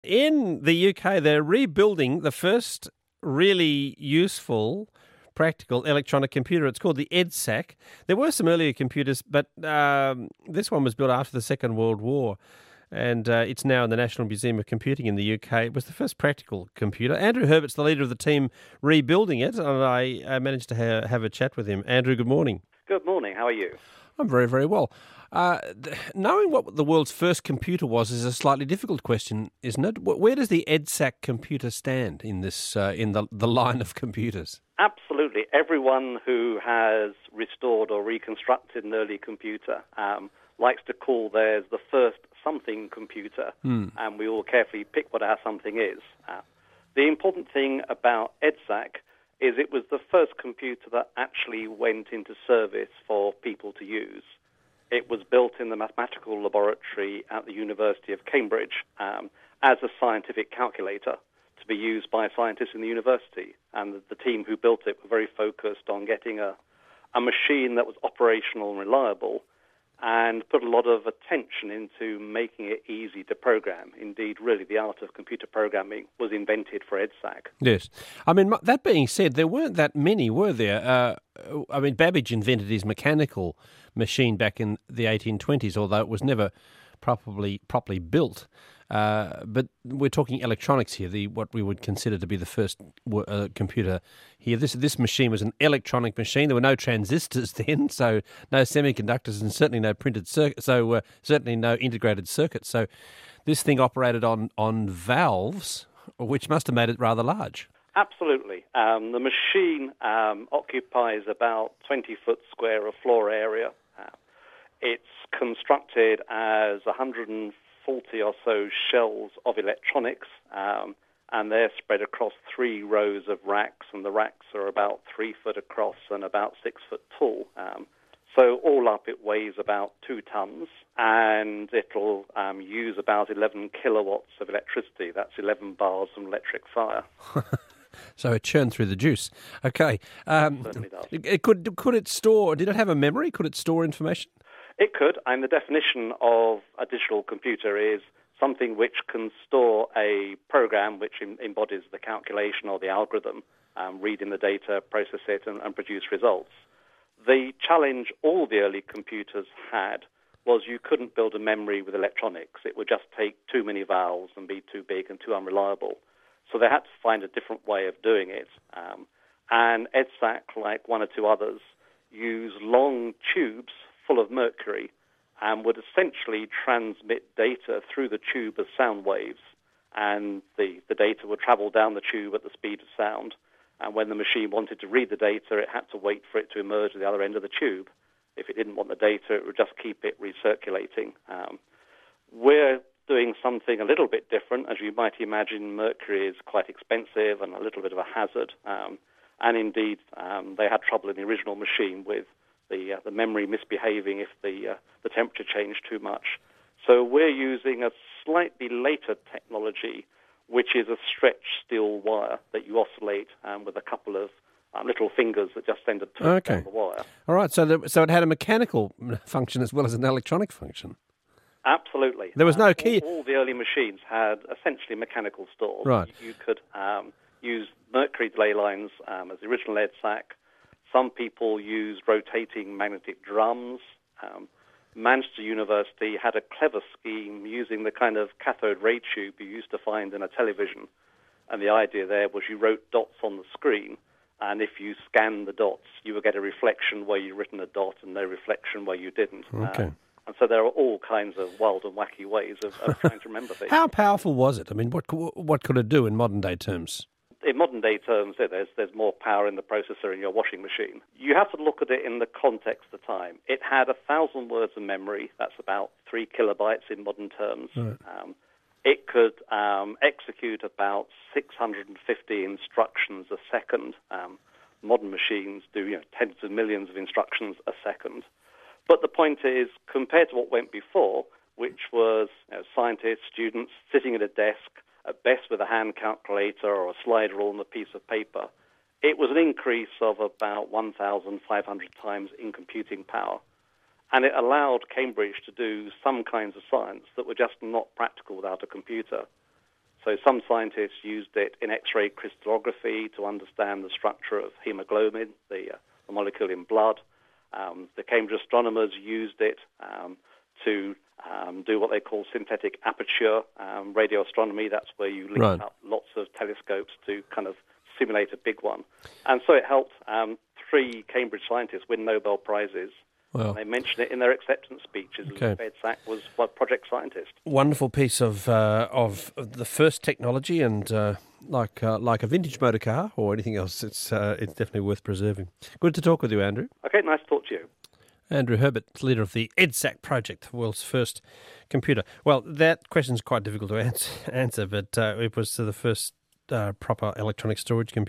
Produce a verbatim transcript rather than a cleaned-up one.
In the U K, they're rebuilding the first really useful, practical electronic computer. It's called the EDSAC. There were some earlier computers, but um, this one was built after the Second World War, and uh, it's now in the National Museum of Computing in the U K. It was the first practical computer. Andrew Herbert's the leader of the team rebuilding it, and I uh, managed to ha- have a chat with him. Andrew, good morning. Good morning. How are you? I'm very, very well. Uh, th- knowing what the world's first computer was is a slightly difficult question, isn't it? Wh- Where does the EDSAC computer stand in this uh, in the the line of computers? Absolutely. Everyone who has restored or reconstructed an early computer um, likes to call theirs the first something computer, Hmm. and we all carefully pick what our something is. Uh, the important thing about EDSAC is it was the first computer that actually went into service for people to use. It was built in the mathematical laboratory at the University of Cambridge um, as a scientific calculator to be used by scientists in the university. And the, the team who built it were very focused on getting a, a machine that was operational and reliable, and put a lot of attention into making it easy to program. Indeed, really, the art of computer programming was invented for EDSAC. Yes. I mean, that being said, there weren't that many, were there? Uh, I mean, Babbage invented his mechanical machine back in the eighteen twenties, although it was never properly properly built. Uh, but we're talking electronics here, the what we would consider to be the first uh, computer here. This this machine was an electronic machine. There were no transistors then, so no semiconductors, and certainly no printed circuit. So uh, certainly no integrated circuits. So this thing operated on on valves, which must have made it rather large. Absolutely. Um, the machine um, occupies about twenty foot square of floor area. Uh, it's constructed as one hundred forty or so shells of electronics, um, and they're spread across three rows of racks, and the racks are about three foot across and about six foot tall. Um, so all up, it weighs about two tons, and it'll um, use about eleven kilowatts of electricity. That's eleven bars of electric fire. So it churned through the juice. Okay. Um, Certainly does. It, could could it store? Did it have a memory? Could it store information? It could, and the definition of a digital computer is something which can store a program which em- embodies the calculation or the algorithm, um, read in the data, process it, and, and produce results. The challenge all the early computers had was you couldn't build a memory with electronics. It would just take too many vowels and be too big and too unreliable. So they had to find a different way of doing it. Um, and EDSAC, like one or two others, use long tubes full of mercury and would essentially transmit data through the tube as sound waves. And the, the data would travel down the tube at the speed of sound. And when the machine wanted to read the data, it had to wait for it to emerge at the other end of the tube. If it didn't want the data, it would just keep it recirculating. Um, we're doing something a little bit different. As you might imagine, mercury is quite expensive and a little bit of a hazard. Um, and indeed, um, they had trouble in the original machine with the uh, the memory misbehaving if the uh, the temperature changed too much. So we're using a slightly later technology, which is a stretched steel wire that you oscillate um, with a couple of um, little fingers that just send a turn Okay. down the wire. All right. So the, so it had a mechanical function as well as an electronic function. Absolutely. There was no Uh, key. All, all the early machines had essentially mechanical stores. Right. You, you could um, use mercury delay lines um, as the original EDSAC. Some people used rotating magnetic drums. Um, Manchester University had a clever scheme using the kind of cathode ray tube you used to find in a television. And the idea there was you wrote dots on the screen, and if you scanned the dots, you would get a reflection where you'd written a dot and no reflection where you didn't. Okay. Um, and so there are all kinds of wild and wacky ways of, of trying to remember things. How powerful was it? I mean, what co- what could it do in modern day terms? In modern day terms, there's, there's more power in the processor in your washing machine. You have to look at it in the context of time. It had a thousand words of memory. That's about three kilobytes in modern terms. Right. Um, it could um, execute about six hundred fifty instructions a second. Um, modern machines do you know, tens of millions of instructions a second. But the point is, compared to what went before, which was you know, scientists, students sitting at a desk, at best with a hand calculator or a slide rule on a piece of paper, it was an increase of about one thousand five hundred times in computing power. And it allowed Cambridge to do some kinds of science that were just not practical without a computer. So some scientists used it in X-ray crystallography to understand the structure of hemoglobin, the, uh, the molecule in blood. Um, the Cambridge astronomers used it um, to um, do what they call synthetic aperture um, radio astronomy. That's where you link Right. up lots of telescopes to kind of simulate a big one. And so it helped um, three Cambridge scientists win Nobel Prizes. Well, They mentioned it in their acceptance speeches. Okay. Ed Sack was one project scientist. wonderful piece of uh, of the first technology, and uh, like uh, like a vintage motor car or anything else, it's uh, it's definitely worth preserving. Good to talk with you, Andrew. Okay, nice to talk to you. Andrew Herbert, leader of the EDSAC project, the world's first computer. Well, that question's quite difficult to answer, answer but uh, it was the first uh, proper electronic storage computer.